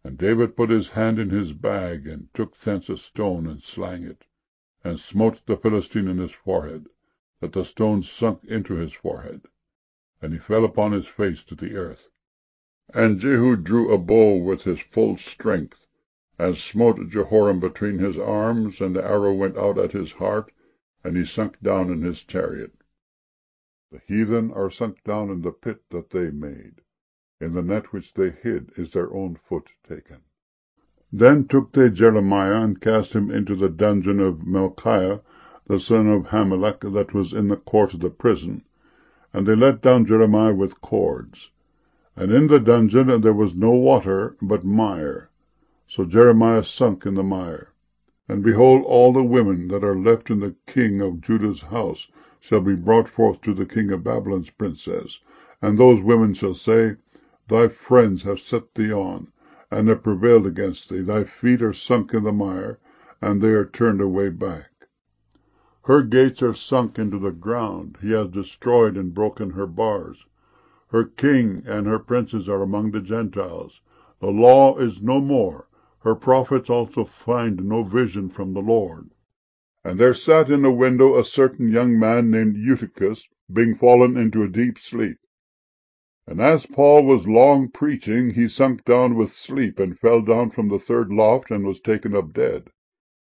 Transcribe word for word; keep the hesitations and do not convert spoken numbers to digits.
And David put his hand in his bag, and took thence a stone, and slang it, and smote the Philistine in his forehead, that the stone sunk into his forehead, and he fell upon his face to the earth. And Jehu drew a bow with his full strength, and smote Jehoram between his arms, and the arrow went out at his heart, and he sunk down in his chariot. The heathen are sunk down in the pit that they made. In the net which they hid is their own foot taken. Then took they Jeremiah, and cast him into the dungeon of Melchiah, the son of Hamelech, that was in the court of the prison. And they let down Jeremiah with cords. And in the dungeon there was no water, but mire. So Jeremiah sunk in the mire. And behold, all the women that are left in the king of Judah's house shall be brought forth to the king of Babylon's princess. And those women shall say, Thy friends have set thee on, and have prevailed against thee. Thy feet are sunk in the mire, and they are turned away back. Her gates are sunk into the ground. He has destroyed and broken her bars. Her king and her princes are among the Gentiles. The law is no more. Her prophets also find no vision from the Lord. And there sat in a window a certain young man named Eutychus, being fallen into a deep sleep. And as Paul was long preaching, he sunk down with sleep, and fell down from the third loft, and was taken up dead.